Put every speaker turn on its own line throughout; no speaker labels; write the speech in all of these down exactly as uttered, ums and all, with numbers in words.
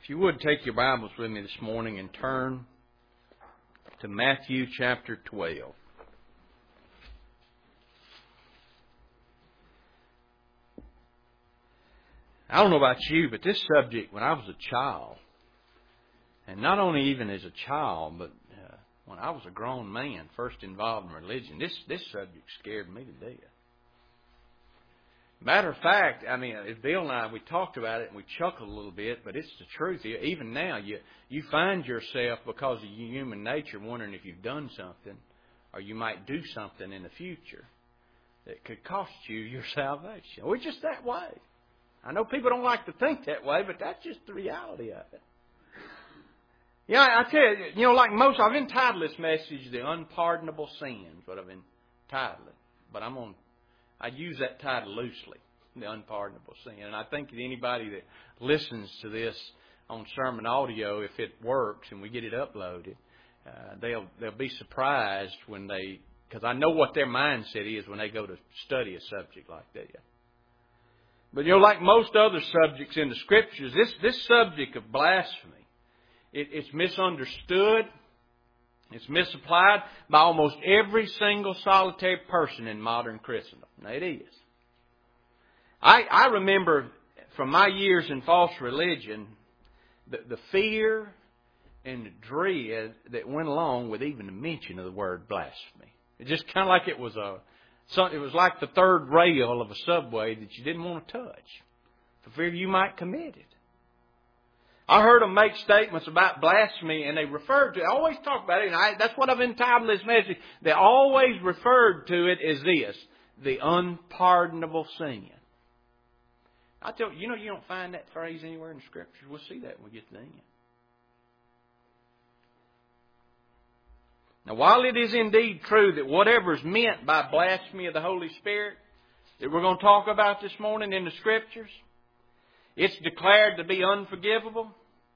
If you would take your Bibles with me this morning and turn to Matthew chapter twelve. I don't know about you, but this subject, when I was a child, and not only even as a child, but uh, when I was a grown man, first involved in religion, this, this subject scared me to death. Matter of fact, I mean, as Bill and I, we talked about it and we chuckled a little bit, but it's the truth. Even now, you you find yourself, because of your human nature, wondering if you've done something or you might do something in the future that could cost you your salvation. We're just that way. I know people don't like to think that way, but that's just the reality of it. You know, I tell you, you know, like most, I've entitled this message, The Unpardonable Sins, what I've entitled it. But I'm on I use that title loosely, The Unpardonable Sin. And I think that anybody that listens to this on sermon audio, if it works and we get it uploaded, uh, they'll they'll be surprised when they, because I know what their mindset is when they go to study a subject like that. But you know, like most other subjects in the Scriptures, this this subject of blasphemy, it, it's misunderstood. It's misapplied by almost every single solitary person in modern Christendom. Now, it is. I, I remember from my years in false religion, the, the fear and the dread that went along with even the mention of the word blasphemy. It just kind of like it was a, it was like the third rail of a subway that you didn't want to touch, for fear you might commit it. I heard them make statements about blasphemy, and they referred to it. I always talk about it, and I, that's what I've entitled this message. They always referred to it as this, the unpardonable sin. I tell you, you know, you don't find that phrase anywhere in the Scriptures. We'll see that when we get to the end. Now, while it is indeed true that whatever is meant by blasphemy of the Holy Spirit that we're going to talk about this morning in the Scriptures, it's declared to be unforgivable,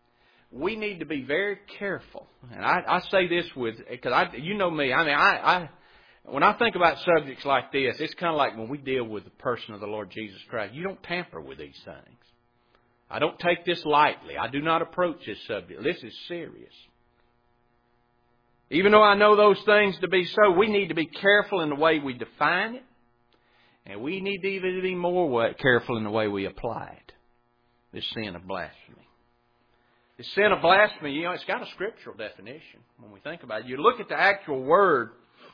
we need to be very careful. And I, I say this with, because I, you know me, I mean, I, I, when I think about subjects like this, it's kind of like when we deal with the person of the Lord Jesus Christ. You don't tamper with these things. I don't take this lightly. I do not approach this subject. This is serious. Even though I know those things to be so, we need to be careful in the way we define it. And we need to even be more careful in the way we apply it. This sin of blasphemy. The sin of blasphemy, you know, it's got a scriptural definition when we think about it. You look at the actual word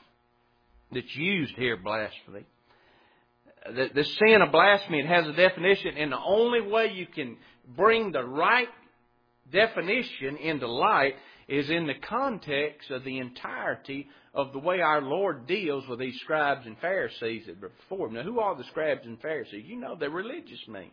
that's used here, blasphemy. The, the sin of blasphemy, it has a definition, and the only way you can bring the right definition into light is in the context of the entirety of the way our Lord deals with these scribes and Pharisees that were before him. Now, who are the scribes and Pharisees? You know, they're religious men.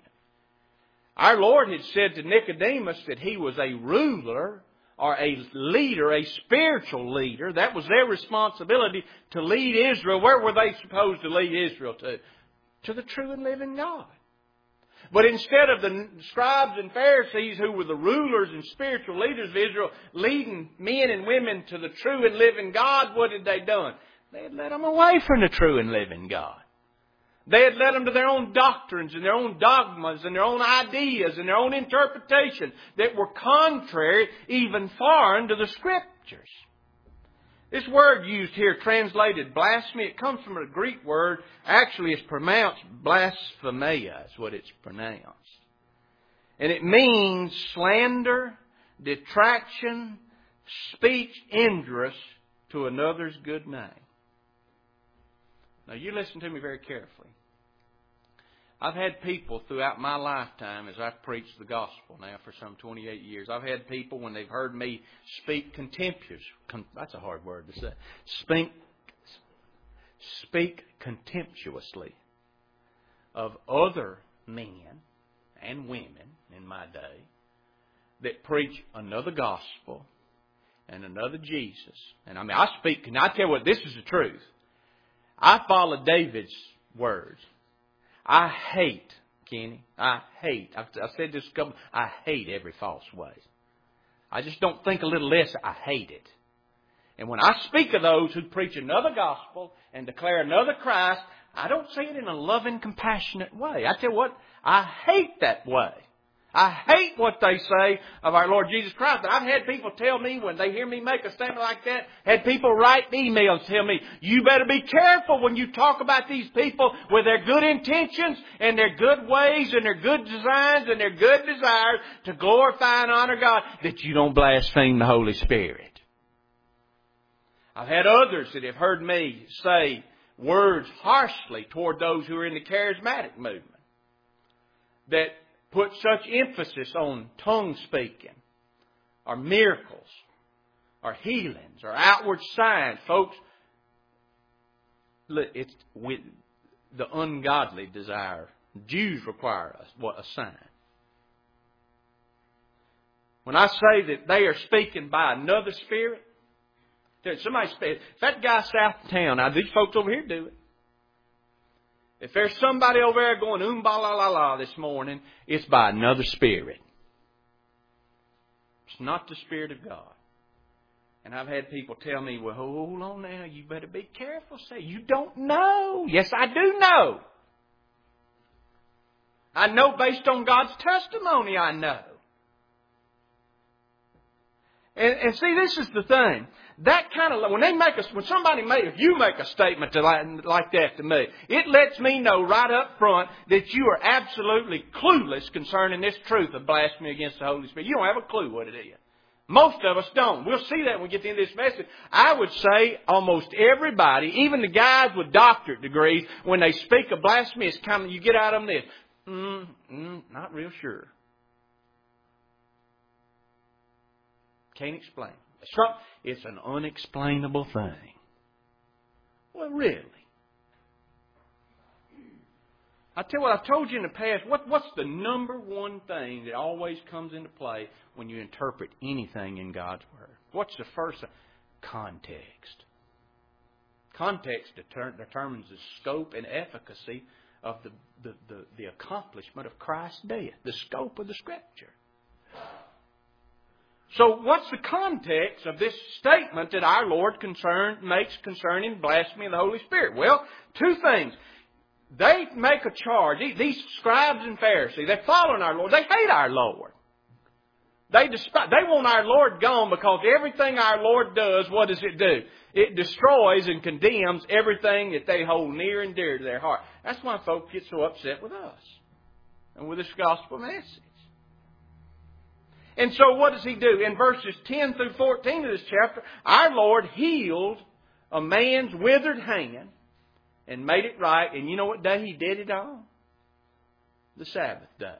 Our Lord had said to Nicodemus that he was a ruler or a leader, a spiritual leader. That was their responsibility to lead Israel. Where were they supposed to lead Israel to? To the true and living God. But instead of the scribes and Pharisees, who were the rulers and spiritual leaders of Israel, leading men and women to the true and living God, what had they done? They had led them away from the true and living God. They had led them to their own doctrines and their own dogmas and their own ideas and their own interpretation that were contrary, even foreign to the Scriptures. This word used here, translated blasphemy, it comes from a Greek word. Actually, it's pronounced blasphemia, is what it's pronounced. And it means slander, detraction, speech injurious to another's good name. Now, you listen to me very carefully. I've had people throughout my lifetime, as I've preached the gospel now for some twenty-eight years, I've had people when they've heard me speak contemptuous, con, that's a hard word to say, speak, speak contemptuously of other men and women in my day that preach another gospel and another Jesus. And I mean, I speak, and I tell you what, this is the truth. I follow David's words. I hate, Kenny, I hate, I've, I've said this a couple, I hate every false way. I just don't think a little less, I hate it. And when I speak of those who preach another gospel and declare another Christ, I don't say it in a loving, compassionate way. I tell you what, I hate that way. I hate what they say of our Lord Jesus Christ. But I've had people tell me when they hear me make a statement like that, had people write emails tell me, you better be careful when you talk about these people with their good intentions and their good ways and their good designs and their good desires to glorify and honor God, that you don't blaspheme the Holy Spirit. I've had others that have heard me say words harshly toward those who are in the charismatic movement that put such emphasis on tongue speaking or miracles or healings or outward signs. Folks, look, it's with the ungodly desire. Jews require us what a sign. When I say that they are speaking by another spirit, somebody, if that guy south of town, now these folks over here do it. If there's somebody over there going oom ba la la la this morning, it's by another spirit. It's not the Spirit of God. And I've had people tell me, well, hold on now, you better be careful. Say, you don't know. Yes, I do know. I know based on God's testimony, I know. And, and see, this is the thing. That kind of, when they make us, when somebody make, if you make a statement to like, like that to me, it lets me know right up front that you are absolutely clueless concerning this truth of blasphemy against the Holy Spirit. You don't have a clue what it is. Most of us don't. We'll see that when we get to the end of this message. I would say almost everybody, even the guys with doctorate degrees, when they speak of blasphemy, it's kind of, you get out of them this, mm, mm, not real sure. Can't explain. It's an unexplainable thing. Well, really. I tell you what, I've told you in the past, what, what's the number one thing that always comes into play when you interpret anything in God's Word? What's the first thing? Context. Context deter- determines the scope and efficacy of the, the, the, the accomplishment of Christ's death, the scope of the Scripture. So what's the context of this statement that our Lord concern, makes concerning blasphemy of the Holy Spirit? Well, two things. They make a charge. These scribes and Pharisees, they're following our Lord. They hate our Lord. They despise, they want our Lord gone because everything our Lord does, what does it do? It destroys and condemns everything that they hold near and dear to their heart. That's why folks get so upset with us and with this gospel message. And so what does He do? In verses ten through fourteen of this chapter, our Lord healed a man's withered hand and made it right. And you know what day He did it on? The Sabbath day.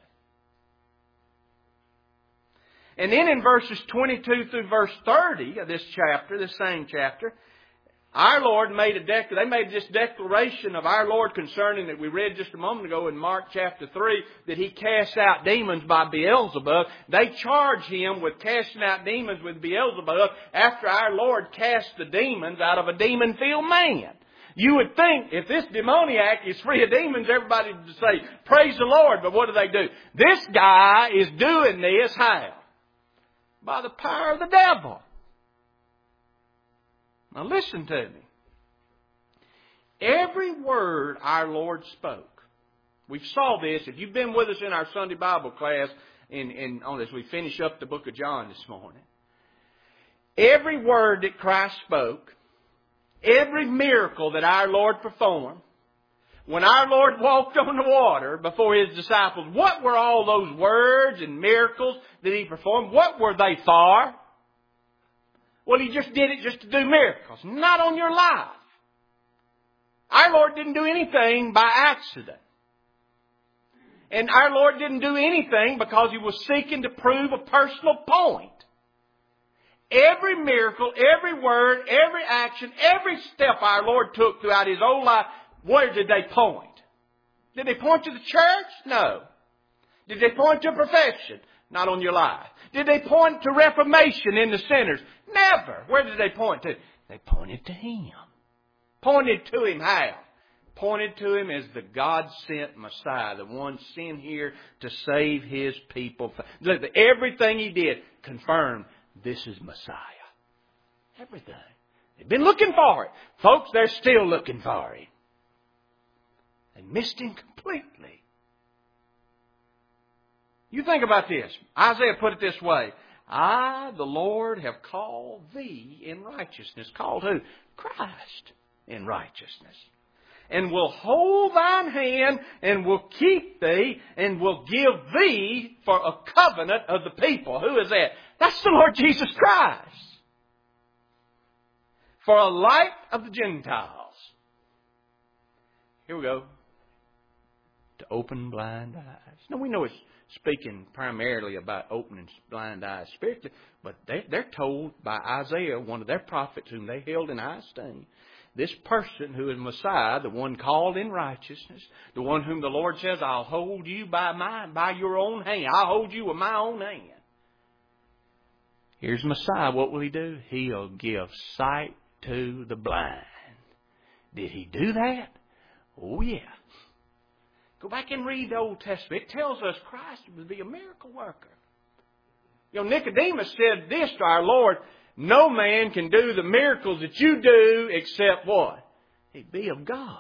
And then in verses twenty-two through verse thirty of this chapter, this same chapter, our Lord made a dec- they made this declaration of our Lord concerning that we read just a moment ago in Mark chapter three, that He cast out demons by Beelzebub. They charged Him with casting out demons with Beelzebub after our Lord cast the demons out of a demon-filled man. You would think if this demoniac is free of demons, everybody would say, praise the Lord. But what do they do? This guy is doing this how? By the power of the devil. Now listen to me. Every word our Lord spoke. We saw this. If you've been with us in our Sunday Bible class, in, in, on as we finish up the book of John this morning. Every word that Christ spoke, every miracle that our Lord performed, when our Lord walked on the water before His disciples, what were all those words and miracles that He performed? What were they for? Well, He just did it just to do miracles. Not on your life. Our Lord didn't do anything by accident. And our Lord didn't do anything because He was seeking to prove a personal point. Every miracle, every word, every action, every step our Lord took throughout His whole life, where did they point? Did they point to the church? No. Did they point to a profession? Not on your life. Did they point to reformation in the sinners? Never. Where did they point to? They pointed to Him. Pointed to Him how? Pointed to Him as the God-sent Messiah, the one sent here to save His people. Look, everything He did confirmed this is Messiah. Everything. They've been looking for it. Folks, they're still looking for Him. They missed Him completely. You think about this. Isaiah put it this way. I, the Lord, have called thee in righteousness. Called who? Christ in righteousness. And will hold thine hand and will keep thee and will give thee for a covenant of the people. Who is that? That's the Lord Jesus Christ. For a light of the Gentiles. Here we go. To open blind eyes. Now we know it's speaking primarily about opening blind eyes spiritually, but they, they're told by Isaiah, one of their prophets whom they held in high esteem, this person who is Messiah, the one called in righteousness, the one whom the Lord says, I'll hold you by my, by your own hand. I'll hold you with my own hand. Here's Messiah. What will He do? He'll give sight to the blind. Did He do that? Oh, yeah. Go back and read the Old Testament. It tells us Christ would be a miracle worker. You know, Nicodemus said this to our Lord, no man can do the miracles that you do except what? He be of God.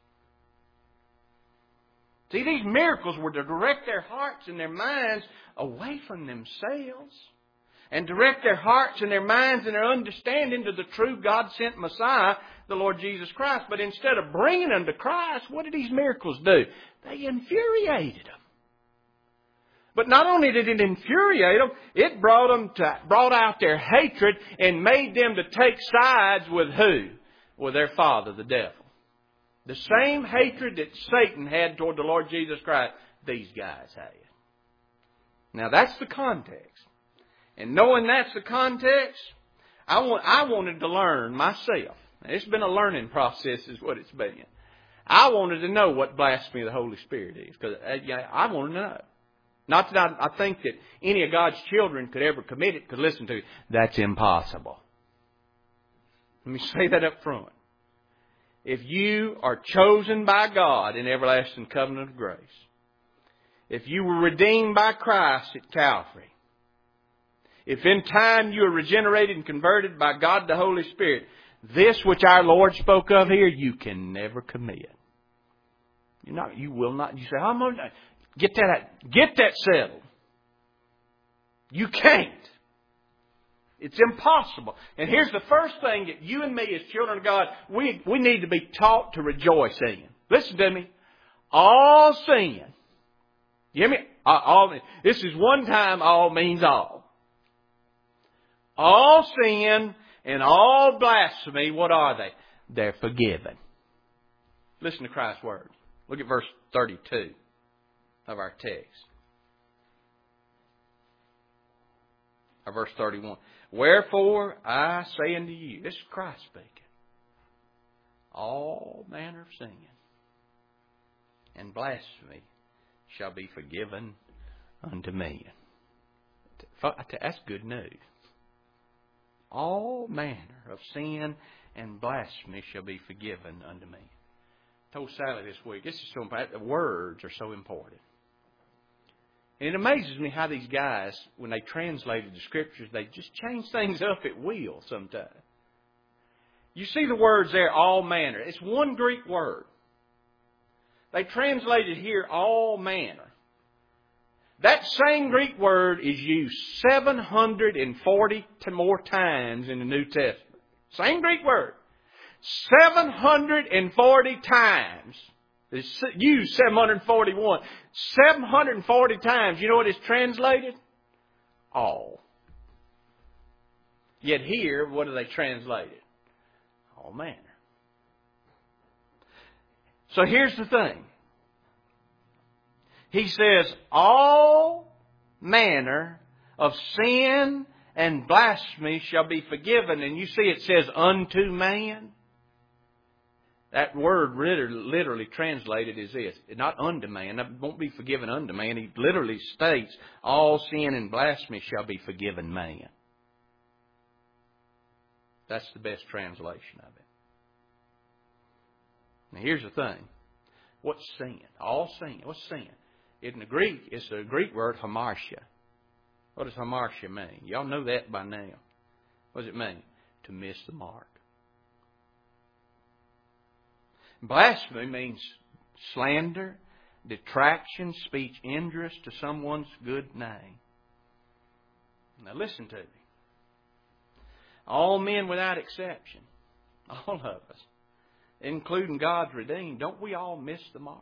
See, these miracles were to direct their hearts and their minds away from themselves and direct their hearts and their minds and their understanding to the true God-sent Messiah, the Lord Jesus Christ. But instead of bringing them to Christ, what did these miracles do? They infuriated them. But not only did it infuriate them, it brought them to, brought out their hatred and made them to take sides with who? With their father, the devil. The same hatred that Satan had toward the Lord Jesus Christ, these guys had. Now that's the context. And knowing that's the context, I want, I wanted to learn myself. It's been a learning process is what it's been. I wanted to know what blasphemy of the Holy Spirit is. Because I wanted to know. Not that I, I think that any of God's children could ever commit it. Because listen to me, that's impossible. Let me say that up front. If you are chosen by God in everlasting covenant of grace, if you were redeemed by Christ at Calvary, if in time you are regenerated and converted by God the Holy Spirit, this which our Lord spoke of here, you can never commit. You're not, you will not. You say, I'm gonna get that, get that settled. You can't. It's impossible. And here's the first thing that you and me as children of God, we, we need to be taught to rejoice in. Listen to me. All sin. You hear me? All, this is one time all means all. All sin and all blasphemy, what are they? They're forgiven. Listen to Christ's words. Look at verse thirty-two of our text. Or verse thirty-one. Wherefore I say unto you, this is Christ speaking, all manner of sin and blasphemy shall be forgiven unto men. That's good news. All manner of sin and blasphemy shall be forgiven unto me. I told Sally this week, this is so important. The words are so important. And it amazes me how these guys, when they translated the Scriptures, they just change things up at will sometimes. You see the words there, all manner. It's one Greek word. They translated here all manner. That same Greek word is used seven hundred forty more times in the New Testament. Same Greek word. seven hundred forty times. It's used seven hundred forty-one. seven hundred forty times. You know what it's translated? All. Yet here, what do they translate it? All manner. So here's the thing. He says, all manner of sin and blasphemy shall be forgiven. And you see it says, unto man. That word literally translated is this. Not unto man. That won't be forgiven unto man. He literally states, all sin and blasphemy shall be forgiven man. That's the best translation of it. Now here's the thing. What's sin? All sin. What's sin? In the Greek, it's the Greek word hamartia. What does hamartia mean? Y'all know that by now. What does it mean? To miss the mark. Blasphemy means slander, detraction, speech injurious to someone's good name. Now listen to me. All men without exception, all of us, including God's redeemed, don't we all miss the mark?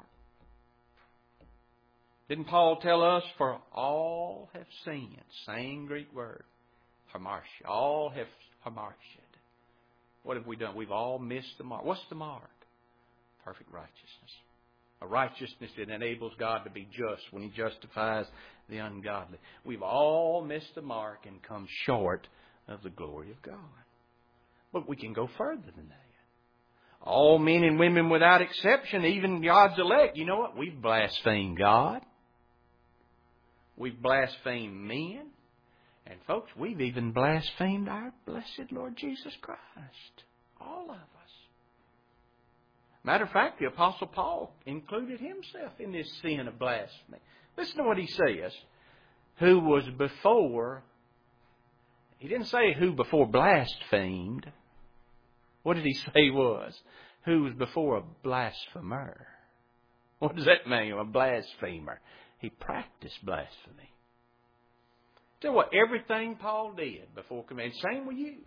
Didn't Paul tell us, for all have sinned? Same Greek word. Hamartia. All have hamartiaed. What have we done? We've all missed the mark. What's the mark? Perfect righteousness. A righteousness that enables God to be just when He justifies the ungodly. We've all missed the mark and come short of the glory of God. But we can go further than that. All men and women without exception, even God's elect, you know what? We've blasphemed God. We've blasphemed men. And folks, we've even blasphemed our blessed Lord Jesus Christ. All of us. Matter of fact, the Apostle Paul included himself in this sin of blasphemy. Listen to what he says. Who was before, he didn't say who before blasphemed. What did he say he was? Who was before a blasphemer. What does that mean, a blasphemer? He practiced blasphemy. Tell you what, everything Paul did before committing, same with you.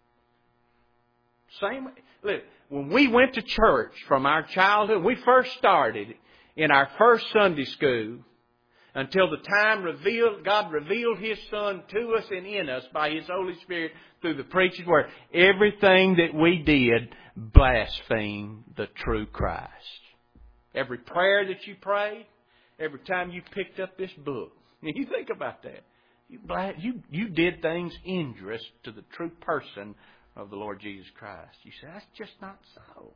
Same. Look, when we went to church from our childhood, we first started in our first Sunday school until the time revealed, God revealed His Son to us and in us by His Holy Spirit through the preaching word. Everything that we did blasphemed the true Christ. Every prayer that you prayed, every time you picked up this book. You think about that. You, you, you did things injurious to the true person of the Lord Jesus Christ. You say, that's just not so.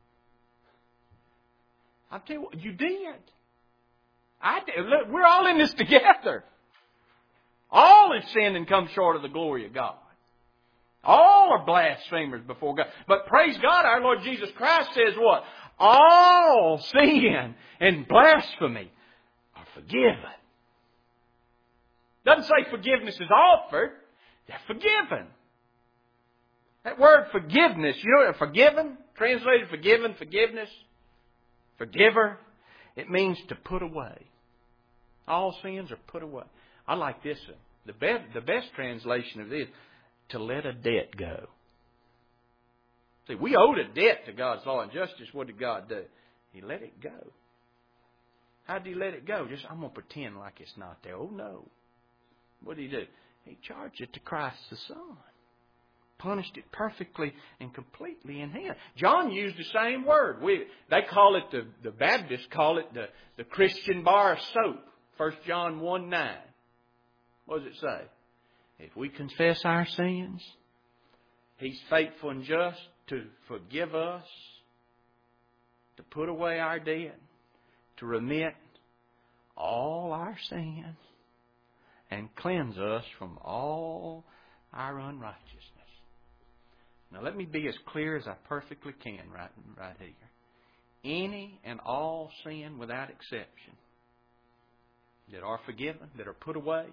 I'll tell you what, you did. I did. Look, we're all in this together. All have sinned and come short of the glory of God. All are blasphemers before God. But praise God, our Lord Jesus Christ says what? All sin and blasphemy are forgiven. Doesn't say forgiveness is offered. They're forgiven. That word forgiveness, you know what forgiven? Translated forgiven, forgiveness, forgiver. It means to put away. All sins are put away. I like this one. The best, the best translation of this, to let a debt go. See, we owed a debt to God's law and justice. What did God do? He let it go. How did He let it go? Just, I'm going to pretend like it's not there. Oh, no. What did He do? He charged it to Christ the Son. Punished it perfectly and completely in Him. John used the same word. We, they call it, the, the Baptists call it the, the Christian bar of soap. First John one nine. What does it say? If we confess our sins, He's faithful and just to forgive us, to put away our debt, to remit all our sins, and cleanse us from all our unrighteousness. Now let me be as clear as I perfectly can right, right here. Any and all sin without exception that are forgiven, that are put away,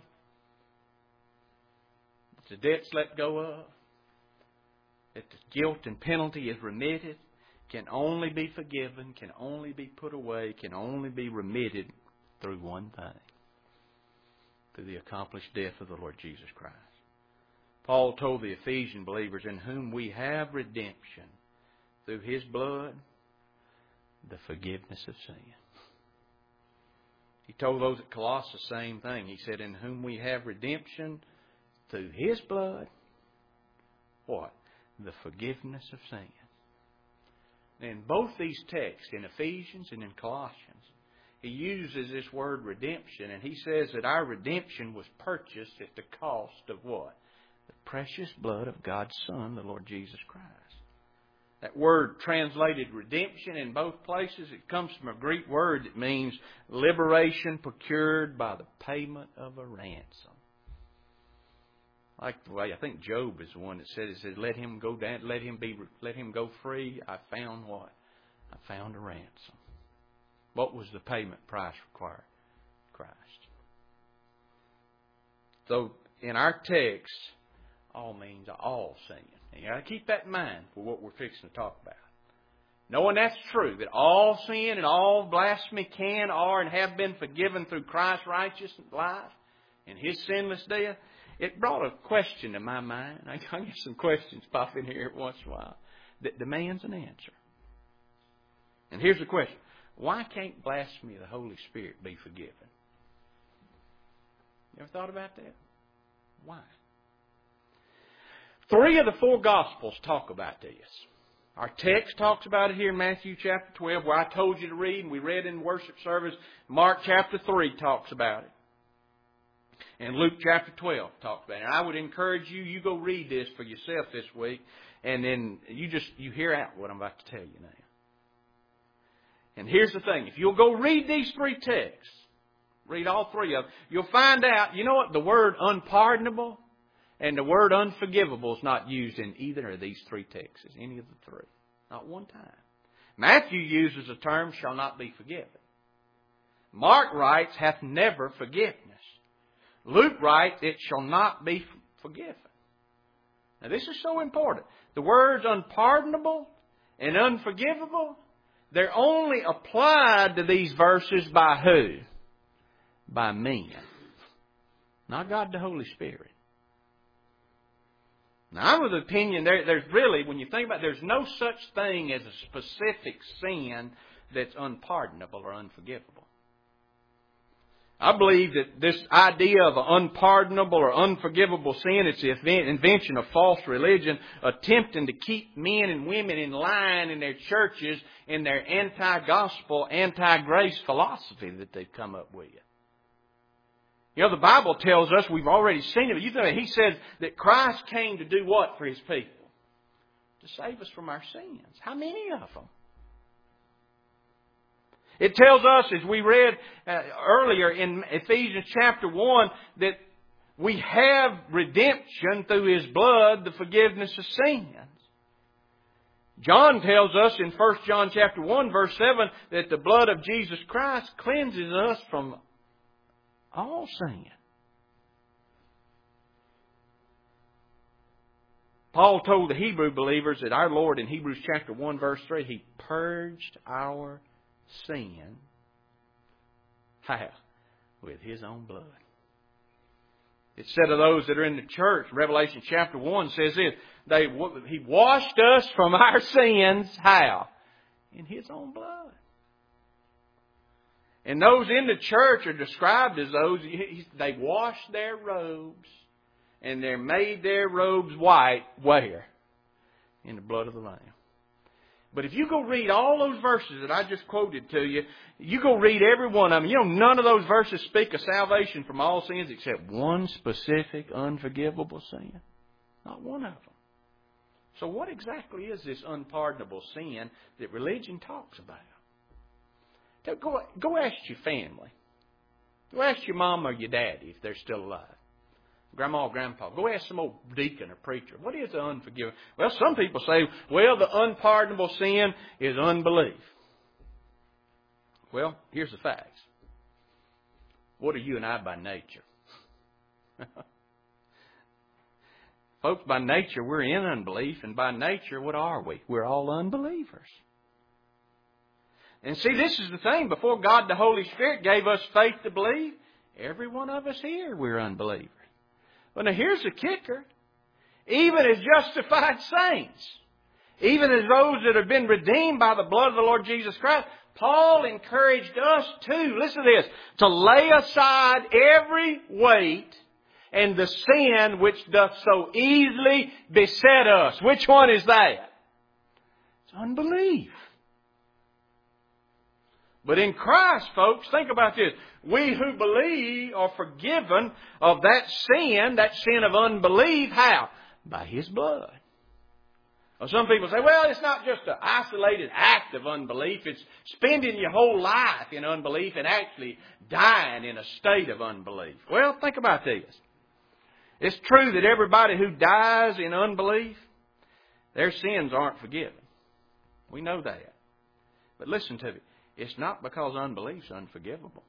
that the debt's let go of, that the guilt and penalty is remitted, can only be forgiven, can only be put away, can only be remitted through one thing. Through the accomplished death of the Lord Jesus Christ. Paul told the Ephesian believers, in whom we have redemption through His blood, the forgiveness of sin. He told those at Colossae the same thing. He said, in whom we have redemption through His blood, what? The forgiveness of sin. In both these texts, in Ephesians and in Colossians, he uses this word redemption, and he says that our redemption was purchased at the cost of what? The precious blood of God's Son, the Lord Jesus Christ. That word translated redemption in both places, it comes from a Greek word that means liberation procured by the payment of a ransom. Like the way I think Job is the one that said, it says, let him go down, let him be, let him go free. I found what? I found a ransom. What was the payment price required? Christ. So in our text, all means all sin. And you got to keep that in mind for what we're fixing to talk about. Knowing that's true, that all sin and all blasphemy can, are, and have been forgiven through Christ's righteous life and His sinless death, it brought a question to my mind. I get some questions pop in here once in a while that demands an answer. And here's the question. Why can't blasphemy of the Holy Spirit be forgiven? You ever thought about that? Why? Three of the four Gospels talk about this. Our text talks about it here in Matthew chapter twelve, where I told you to read, and we read in worship service. Mark chapter three talks about it. And Luke chapter twelve talks about it. And I would encourage you, you go read this for yourself this week, and then you just, you hear out what I'm about to tell you now. And here's the thing. If you'll go read these three texts, read all three of them, you'll find out, you know what, the word unpardonable and the word unforgivable is not used in either of these three texts, any of the three. Not one time. Matthew uses the term shall not be forgiven. Mark writes hath never forgiveness. Luke writes it shall not be forgiven. Now this is so important. The words unpardonable and unforgivable, they're only applied to these verses by who? By men. Not God the Holy Spirit. Now, I'm of the opinion there, there's really, when you think about it, there's no such thing as a specific sin that's unpardonable or unforgivable. I believe that this idea of an unpardonable or unforgivable sin, it's the invention of false religion, attempting to keep men and women in line in their churches in their anti-gospel, anti-grace philosophy that they've come up with. You know, the Bible tells us, we've already seen it, you know, He said that Christ came to do what for His people? To save us from our sins. How many of them? It tells us, as we read uh, earlier in Ephesians chapter one, that we have redemption through His blood, the forgiveness of sins. John tells us in First John chapter one, verse seven, that the blood of Jesus Christ cleanses us from all sin. Paul told the Hebrew believers that our Lord in Hebrews chapter one, verse three, He purged our sin. How? With His own blood. It said of those that are in the church, Revelation chapter one says this, they, He washed us from our sins. How? In His own blood. And those in the church are described as those, they wash their robes and they're made their robes white. Where? In the blood of the Lamb. But if you go read all those verses that I just quoted to you, you go read every one of them. You know, none of those verses speak of salvation from all sins except one specific unforgivable sin. Not one of them. So what exactly is this unpardonable sin that religion talks about? Go, go ask your family. Go ask your mom or your daddy if they're still alive. Grandma or grandpa. Go ask some old deacon or preacher. What is the unforgiving? Well, some people say, well, the unpardonable sin is unbelief. Well, here's the facts. What are you and I by nature? Folks, by nature, we're in unbelief. And by nature, what are we? We're all unbelievers. And see, this is the thing. Before God the Holy Spirit gave us faith to believe, every one of us here, we're unbelievers. But now here's the kicker. Even as justified saints, even as those that have been redeemed by the blood of the Lord Jesus Christ, Paul encouraged us too, listen to this, to lay aside every weight and the sin which doth so easily beset us. Which one is that? It's unbelief. But in Christ, folks, think about this. We who believe are forgiven of that sin, that sin of unbelief. How? By His blood. Well, some people say, well, it's not just an isolated act of unbelief. It's spending your whole life in unbelief and actually dying in a state of unbelief. Well, think about this. It's true that everybody who dies in unbelief, their sins aren't forgiven. We know that. But listen to me. It's not because unbelief's unforgivable.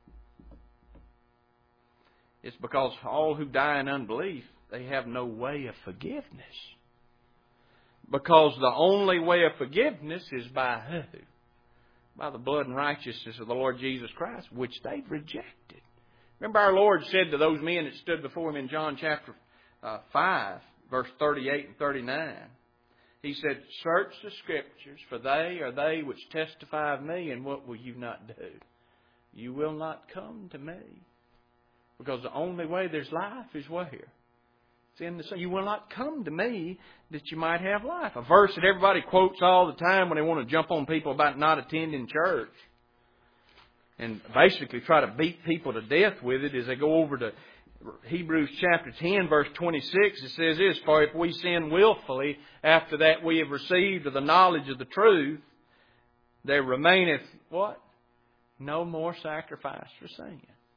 It's because all who die in unbelief, they have no way of forgiveness. Because the only way of forgiveness is by who? By the blood and righteousness of the Lord Jesus Christ, which they've rejected. Remember our Lord said to those men that stood before Him in John chapter uh, five, verse thirty-eight and thirty-nine. He said, search the Scriptures, for they are they which testify of me, and what will you not do? You will not come to me. Because the only way there's life is where? It's in the Son. You will not come to me that you might have life. A verse that everybody quotes all the time when they want to jump on people about not attending church. And basically try to beat people to death with it as they go over to Hebrews chapter ten, verse twenty-six. It says this, for if we sin willfully, after that we have received of the knowledge of the truth, there remaineth what? No more sacrifice for sin.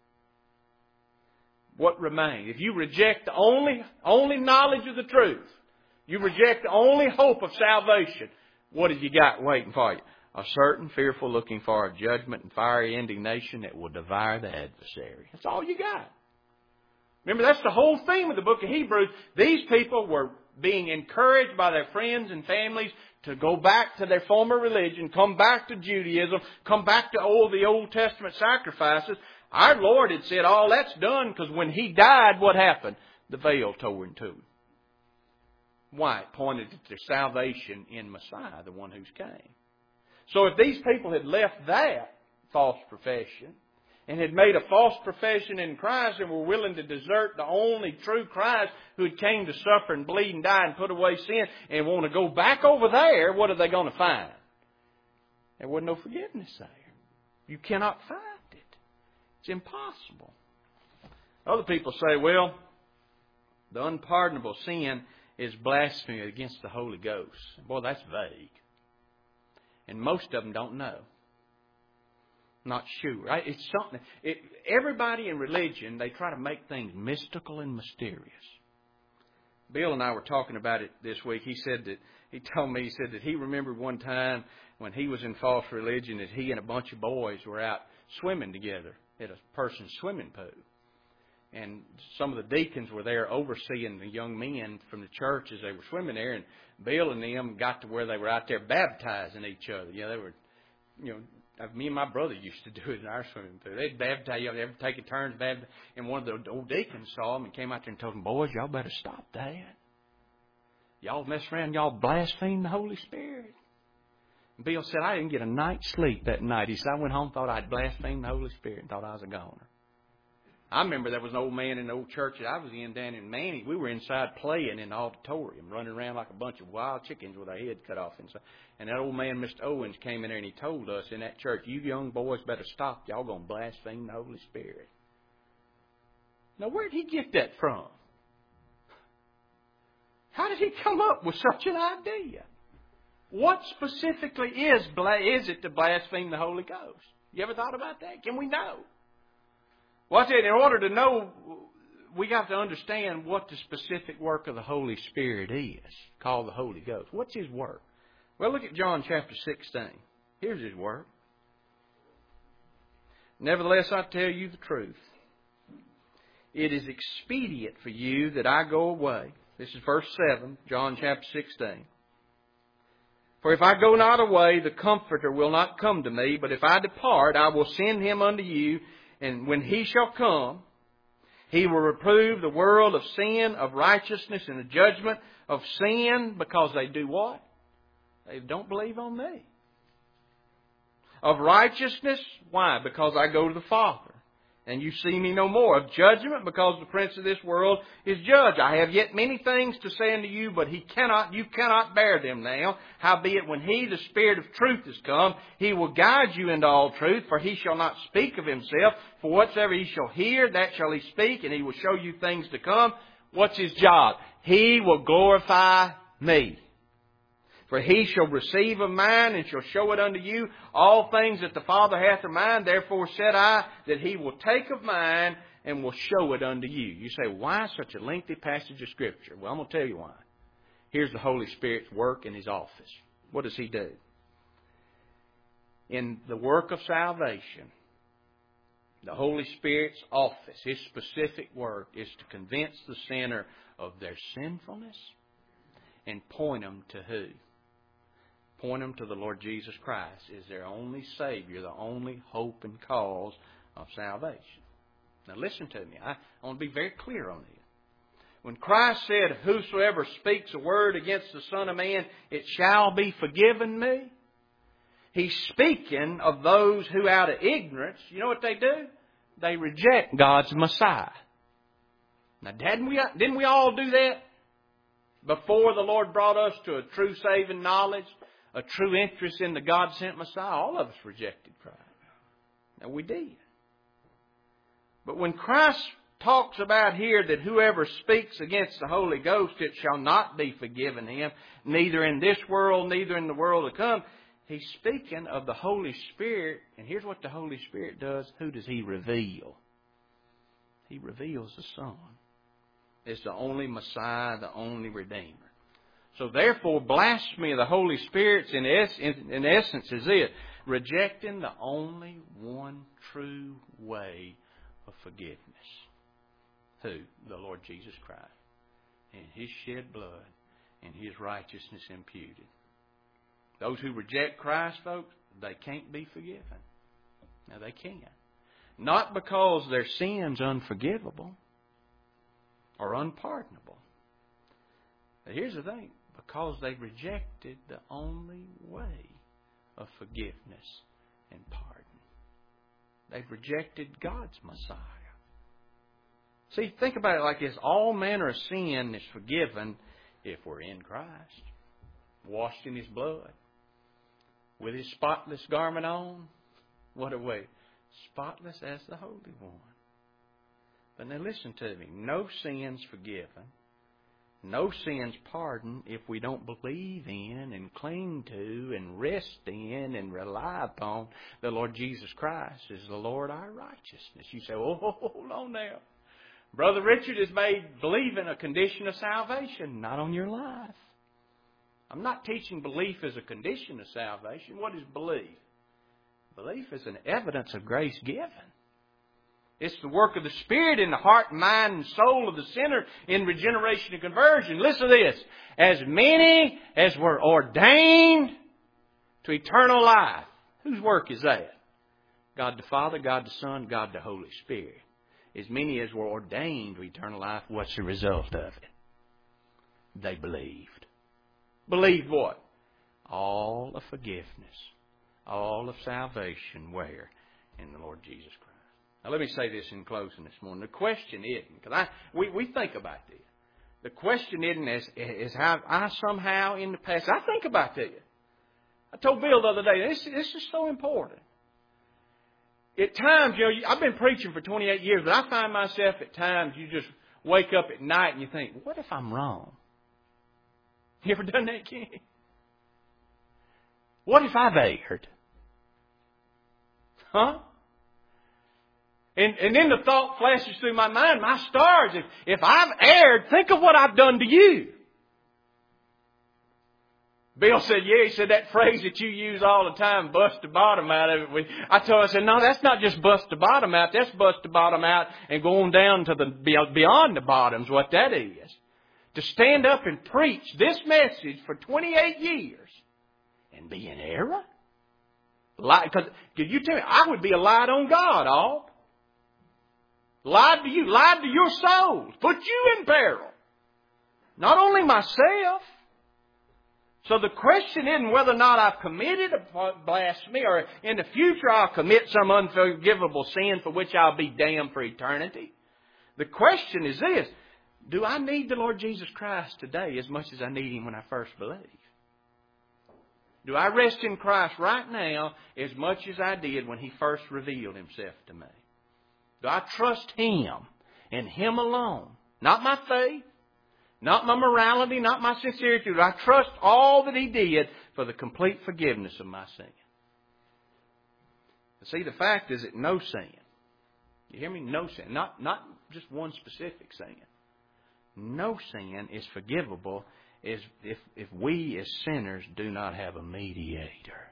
What remains? If you reject the only, only knowledge of the truth, you reject the only hope of salvation, what have you got waiting for you? A certain fearful looking for of judgment and fiery indignation that will devour the adversary. That's all you got. Remember, that's the whole theme of the book of Hebrews. These people were being encouraged by their friends and families to go back to their former religion, come back to Judaism, come back to all the Old Testament sacrifices. Our Lord had said all that's done because when He died, what happened? The veil tore in two. Why? It pointed to their salvation in Messiah, the one who's came. So if these people had left that false profession and had made a false profession in Christ and were willing to desert the only true Christ who had came to suffer and bleed and die and put away sin and want to go back over there, what are they going to find? There wasn't no forgiveness there. You cannot find it. It's impossible. Other people say, well, the unpardonable sin is blasphemy against the Holy Ghost. Boy, that's vague. And most of them don't know. Not sure. Right? It's something. It, everybody in religion, they try to make things mystical and mysterious. Bill and I were talking about it this week. He said that, he told me, he said that he remembered one time when he was in false religion that he and a bunch of boys were out swimming together at a person's swimming pool. And some of the deacons were there overseeing the young men from the church as they were swimming there. And Bill and them got to where they were out there baptizing each other. You know, they were, you know, me and my brother used to do it in our swimming pool. They'd baptize, you know, they'd take turns baptizing. And one of the old deacons saw them and came out there and told them, boys, y'all better stop that. Y'all mess around, y'all blaspheme the Holy Spirit. And Bill said, I didn't get a night's sleep that night. He said, I went home, thought I'd blasphemed the Holy Spirit and thought I was a goner. I remember there was an old man in the old church that I was in down in Manning. We were inside playing in the auditorium, running around like a bunch of wild chickens with our head cut off inside. And that old man, Mister Owens, came in there and he told us in that church, you young boys better stop. Y'all going to blaspheme the Holy Spirit. Now, where did he get that from? How did he come up with such an idea? What specifically is, is it to blaspheme the Holy Ghost? You ever thought about that? Can we know? Well, I said, in order to know, we got to understand what the specific work of the Holy Spirit is, called the Holy Ghost. What's His work? Well, look at John chapter sixteen. Here's His work. Nevertheless, I tell you the truth. It is expedient for you that I go away. This is verse seven, John chapter sixteen. For if I go not away, the Comforter will not come to me, but if I depart, I will send Him unto you. And when He shall come, He will reprove the world of sin, of righteousness, and the judgment of sin, because they do what? They don't believe on me. Of righteousness, why? Because I go to the Father, and you see me no more. Of judgment, because the prince of this world is judged. I have yet many things to say unto you, but he cannot, you cannot bear them now. Howbeit, when He, the Spirit of truth, is come, He will guide you into all truth, for He shall not speak of Himself. For whatsoever He shall hear, that shall He speak, and He will show you things to come. What's His job? He will glorify me. For He shall receive of mine and shall show it unto you. All things that the Father hath of mine, therefore said I, that He will take of mine and will show it unto you. You say, why such a lengthy passage of Scripture? Well, I'm going to tell you why. Here's the Holy Spirit's work in His office. What does He do? In the work of salvation, the Holy Spirit's office, His specific work is to convince the sinner of their sinfulness and point them to who? Point them to the Lord Jesus Christ as their only Savior, the only hope and cause of salvation. Now listen to me. I, I want to be very clear on this. When Christ said, whosoever speaks a word against the Son of Man, it shall be forgiven me. He's speaking of those who out of ignorance, you know what they do? They reject God's Messiah. Now didn't we, didn't we all do that before the Lord brought us to a true saving knowledge, a true interest in the God-sent Messiah? All of us rejected Christ. Now we did. But when Christ talks about here that whoever speaks against the Holy Ghost, it shall not be forgiven him, neither in this world, neither in the world to come. He's speaking of the Holy Spirit. And here's what the Holy Spirit does. Who does He reveal? He reveals the Son. It's the only Messiah, the only Redeemer. So therefore, blasphemy of the Holy Spirit in, es- in, in essence is it. Rejecting the only one true way of forgiveness. Who? The Lord Jesus Christ. And His shed blood and His righteousness imputed. Those who reject Christ, folks, they can't be forgiven. Now they can't. Not because their sin's unforgivable or unpardonable. But here's the thing. Because they rejected the only way of forgiveness and pardon. They've rejected God's Messiah. See, think about it like this. All manner of sin is forgiven if we're in Christ. Washed in His blood. With His spotless garment on. What a way. Spotless as the Holy One. But now listen to me. No sin's forgiven. No sin's pardoned if we don't believe in and cling to and rest in and rely upon the Lord Jesus Christ as the Lord our righteousness. You say, oh, hold on now. Brother Richard has made believing a condition of salvation, not on your life. I'm not teaching belief as a condition of salvation. What is belief? Belief is an evidence of grace given. It's the work of the Spirit in the heart, mind, and soul of the sinner in regeneration and conversion. Listen to this. As many as were ordained to eternal life. Whose work is that? God the Father, God the Son, God the Holy Spirit. As many as were ordained to eternal life, what's the result of it? They believed. Believed what? All of forgiveness. All of salvation. Where? In the Lord Jesus Christ. Now let me say this in closing this morning. The question isn't, because I we, we think about this. The question isn't is, is how I somehow in the past, I think about this. I told Bill the other day, this, this is so important. At times, you know, I've been preaching for twenty-eight years, but I find myself at times, you just wake up at night and you think, what if I'm wrong? You ever done that, Ken? What if I've erred? Huh? And, and then the thought flashes through my mind, my stars, if, if I've erred, think of what I've done to you. Bill said, yeah, he said that phrase that you use all the time, bust the bottom out of it. We, I told him, I said, no, that's not just bust the bottom out. That's bust the bottom out and go on down to the beyond the bottoms, what that is. To stand up and preach this message for twenty-eight years and be in error? Lie, because you tell me, I would be a lied on God, all. Lied to you, lied to your souls, put you in peril. Not only myself. So the question isn't whether or not I've committed a blasphemy or in the future I'll commit some unforgivable sin for which I'll be damned for eternity. The question is this. Do I need the Lord Jesus Christ today as much as I need Him when I first believed? Do I rest in Christ right now as much as I did when He first revealed Himself to me? Do I trust Him and Him alone? Not my faith, not my morality, not my sincerity. Do I trust all that He did for the complete forgiveness of my sin? See, the fact is that no sin, you hear me? No sin, not, not just one specific sin. No sin is forgivable if, if, if we as sinners do not have a mediator.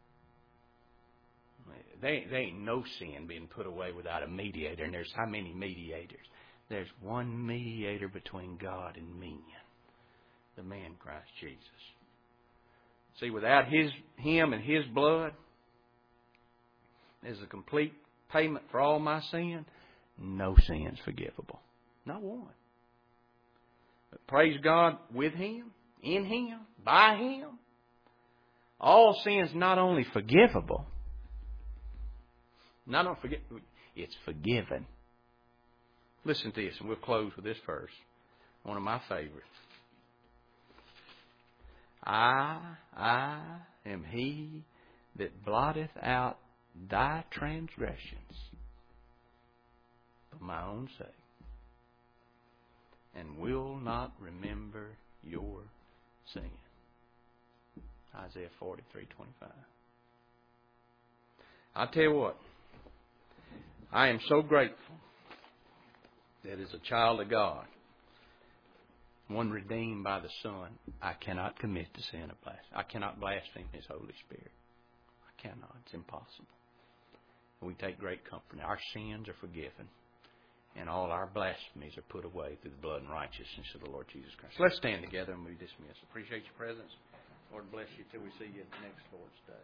There, there ain't no sin being put away without a mediator. And there's how many mediators? There's one mediator between God and men. the man Christ Jesus. See, without His, Him and His blood as a complete payment for all my sin, no sin's forgivable. Not one. But praise God, with Him, in Him, by Him, all sin's not only forgivable, not only forget, it's forgiven. Listen to this, and we'll close with this verse. One of my favorites. I, I am He that blotteth out thy transgressions for my own sake, and will not remember your sin. Isaiah forty-three twenty-five. I tell you what, I am so grateful that as a child of God, one redeemed by the Son, I cannot commit the sin of blasphemy. I cannot blaspheme His Holy Spirit. I cannot. It's impossible. We take great comfort. Our sins are forgiven, and all our blasphemies are put away through the blood and righteousness of the Lord Jesus Christ. Let's stand together and we dismiss. Appreciate your presence. Lord bless you till we see you next Lord's Day.